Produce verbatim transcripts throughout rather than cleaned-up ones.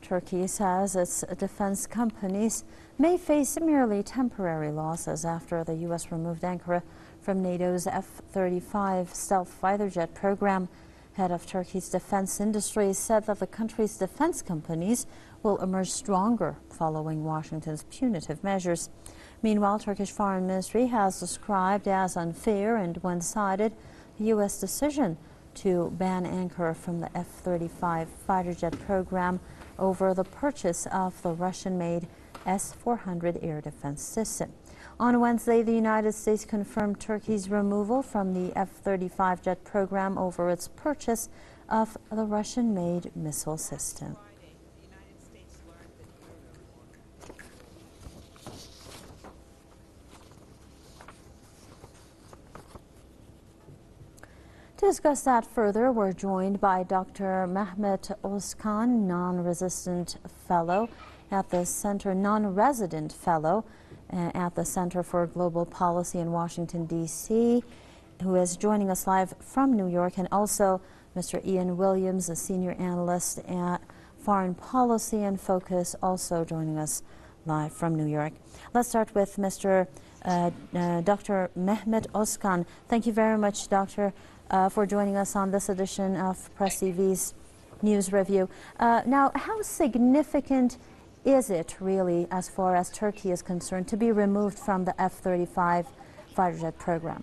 Turkey says its defense companies may face merely temporary losses after the U S removed Ankara from NATO's F thirty-five stealth fighter jet program. Head of Turkey's defense industry said that the country's defense companies will emerge stronger following Washington's punitive measures. Meanwhile, Turkish Foreign Ministry has described as unfair and one-sided the U S decision to ban Ankara from the F thirty-five fighter jet program over the purchase of the Russian-made S four hundred air defense system. On Wednesday, the United States confirmed Turkey's removal from the F thirty-five jet program over its purchase of the Russian-made missile system. To discuss that further, we're joined by Doctor Mehmet Özkan, non-resident fellow at the Center, non-resident fellow uh, at the Center for Global Policy in Washington, D C, who is joining us live from New York, and also Mister Ian Williams, a senior analyst at Foreign Policy and Focus, also joining us live from New York. Let's start with Mister Uh, uh, Doctor Mehmet Özkan. Thank you very much, Doctor, uh, for joining us on this edition of Press T V's News Review. Uh, now, how significant is it really, as far as Turkey is concerned, to be removed from the F thirty-five fighter jet program?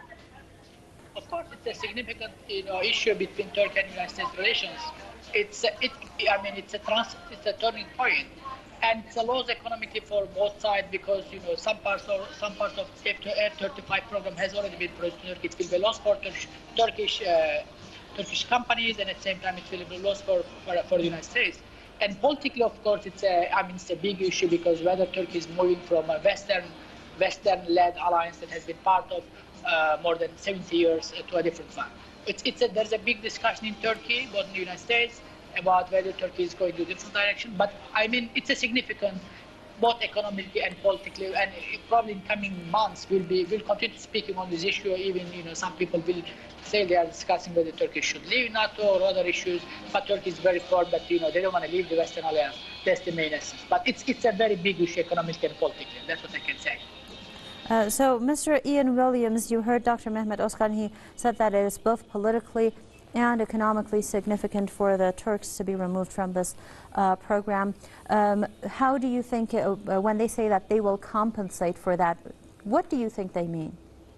Of course, it's a significant, you know, issue between Turkey and United States relations. It's, a, it, I mean, it's a trans, it's a turning point. And it's a loss economically for both sides because, you know, some parts of some parts of the F thirty-five program has already been produced in Turkey. It will be lost for Turkish Turkish, uh, Turkish companies, and at the same time it will be lost for, for for the United States. And politically, of course, it's a I mean it's a big issue because whether Turkey is moving from a Western Western-led alliance that has been part of uh, more than seventy years uh, to a different one. It's it's a, there's a big discussion in Turkey, both in the United States, about whether Turkey is going to a different direction. But I mean, it's a significant, both economically and politically, and it probably in coming months we'll be will continue speaking on this issue. Even, you know, some people will say they are discussing whether Turkey should leave NATO or other issues. But Turkey is very firm that, you know, they don't want to leave the Western Alliance. That's the main essence. But it's it's a very big issue economically and politically. That's what I can say. Uh, so, Mister Ian Williams, you heard Doctor Mehmet Özkan. He said that it is both politically and economically significant for the Turks to be removed from this uh, program. Um, how do you think, uh, when they say that they will compensate for that, what do you think they mean?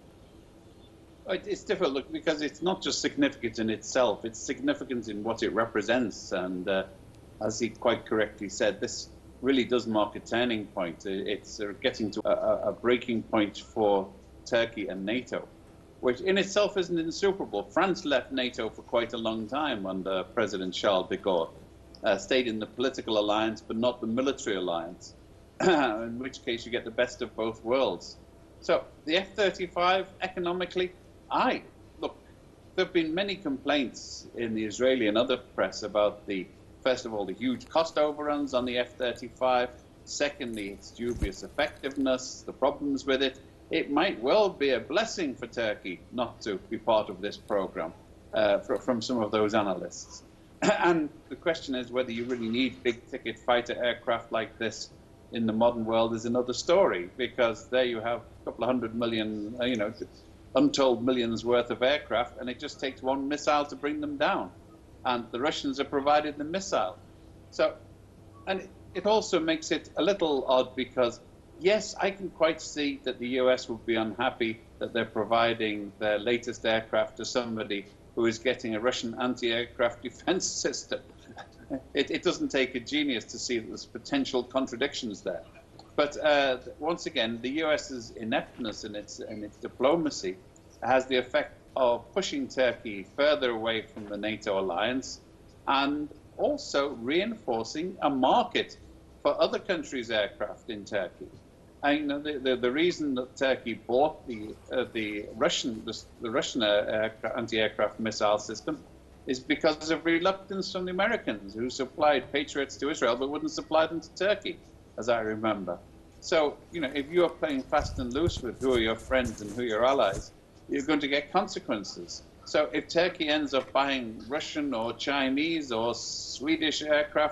It's difficult because it's not just significant in itself, it's significant in what it represents. And uh, as he quite correctly said, this really does mark a turning point. It's uh, getting to a, a breaking point for Turkey and NATO, which in itself isn't insuperable. France left NATO for quite a long time under President Charles de Gaulle, uh, stayed in the political alliance but not the military alliance, in which case you get the best of both worlds. So the F thirty-five, economically, I, look, there have been many complaints in the Israeli and other press about the, first of all, the huge cost overruns on the F thirty-five, secondly, its dubious effectiveness, the problems with it. It might well be a blessing for Turkey not to be part of this program, uh, for, from some of those analysts. And the question is whether you really need big-ticket fighter aircraft like this in the modern world is another story, because there you have a couple of hundred million, uh, you know, untold millions worth of aircraft, and it just takes one missile to bring them down. And the Russians have provided the missile. So, and it, it also makes it a little odd because, yes, I can quite see that the U S would be unhappy that they're providing their latest aircraft to somebody who is getting a Russian anti-aircraft defense system. it, it doesn't take a genius to see that there's potential contradictions there. But uh, once again, the US's ineptness in its, in its diplomacy has the effect of pushing Turkey further away from the NATO alliance and also reinforcing a market for other countries' aircraft in Turkey. And, you know, the, the, the reason that Turkey bought the, uh, the Russian, the, the Russian uh, anti-aircraft missile system is because of reluctance from the Americans, who supplied Patriots to Israel but wouldn't supply them to Turkey, as I remember. So, you know, if you are playing fast and loose with who are your friends and who are your allies, you're going to get consequences. So if Turkey ends up buying Russian or Chinese or Swedish aircraft,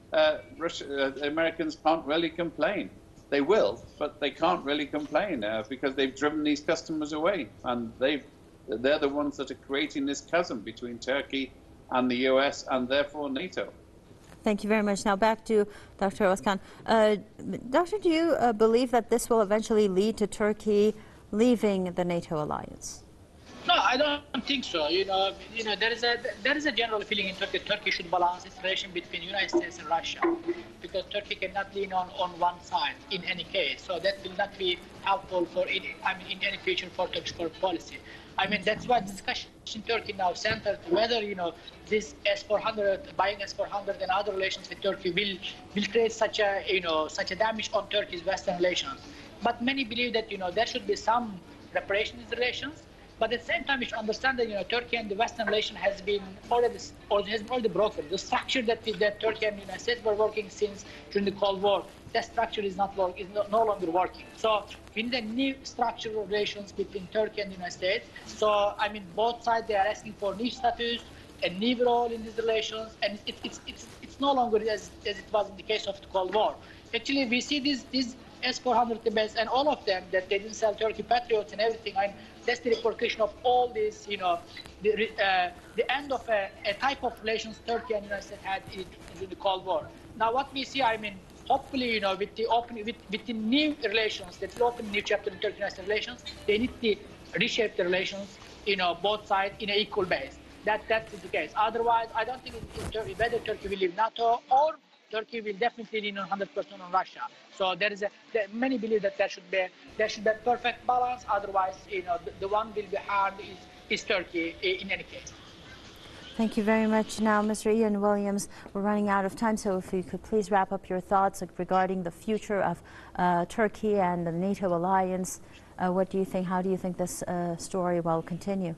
uh, Russia, uh, Americans can't really complain. They will, but they can't really complain uh, because they've driven these customers away, and they've they're the ones that are creating this chasm between Turkey and the U S and therefore NATO. Thank you very much. Now back to Doctor Özkan. Uh, Doctor, do you uh, believe that this will eventually lead to Turkey leaving the NATO alliance? No, I don't think so. You know, you know, there is a there is a general feeling in Turkey. Turkey should balance its relation between United States and Russia, because Turkey cannot lean on, on one side in any case. So that will not be helpful for any, I mean, in any future for Turkish foreign policy. I mean, that's why discussion in Turkey now centered whether, you know, this S four hundred, buying S four hundred and other relations with Turkey will will create such a, you know, such a damage on Turkey's Western relations. But many believe that, you know, there should be some reparation in these relations. But at the same time, you should understand that, you know, Turkey and the Western relation has been already, or has been already broken. The structure that, that Turkey and the United States were working since during the Cold War, that structure is not work, is no, no longer working. So we need a new structural relations between Turkey and the United States. So I mean, both sides, they are asking for new status, a new role in these relations, and it, it's it's it's no longer as as it was in the case of the Cold War. Actually, we see these these S four hundred debates and all of them that they didn't sell Turkey Patriots and everything. I mean, that's the repercussion of all this, you know, the, uh, the end of a, a type of relations Turkey and the United States had in, in the Cold War. Now, what we see, I mean, hopefully, you know, with the open, with, with the new relations, that will open a new chapter in Turkey-United States relations, they need to reshape the relations, you know, both sides in an equal base. That that's the case. Otherwise, I don't think in, in Turkey, whether Turkey will leave NATO or Turkey will definitely lean on one hundred percent on Russia. So there is a there, many believe that there should be there should be a perfect balance. Otherwise, you know, the, the one will be harmed is is Turkey in any case. Thank you very much. Now, Mister Ian Williams, we're running out of time, so if you could please wrap up your thoughts regarding the future of uh, Turkey and the NATO alliance. Uh, what do you think? How do you think this uh, story will continue?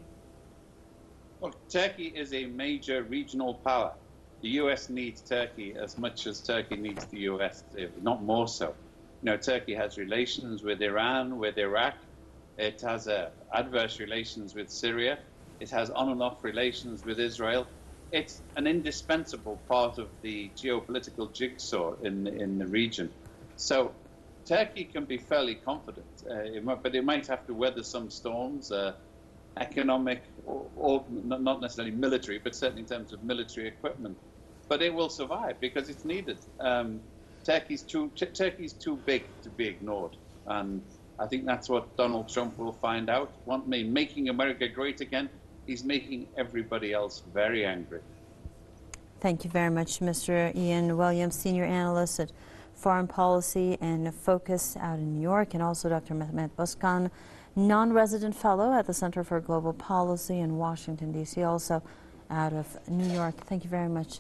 Well, Turkey is a major regional power. The U S needs Turkey as much as Turkey needs the U S, if not more so. You know, Turkey has relations with Iran, with Iraq. It has uh, adverse relations with Syria. It has on and off relations with Israel. It's an indispensable part of the geopolitical jigsaw in, in the region. So Turkey can be fairly confident, uh, it might, but it might have to weather some storms, uh, economic, or, or not necessarily military, but certainly in terms of military equipment. But it will survive because it's needed. Um, Turkey's too Turkey's too big to be ignored, and I think that's what Donald Trump will find out. Want me making America great again? He's making everybody else very angry. Thank you very much, Mister Ian Williams, Senior Analyst at Foreign Policy and Focus out in New York, and also Doctor Mehmet Özkan, non-resident fellow at the Center for Global Policy in Washington, D C, also out of New York. Thank you very much.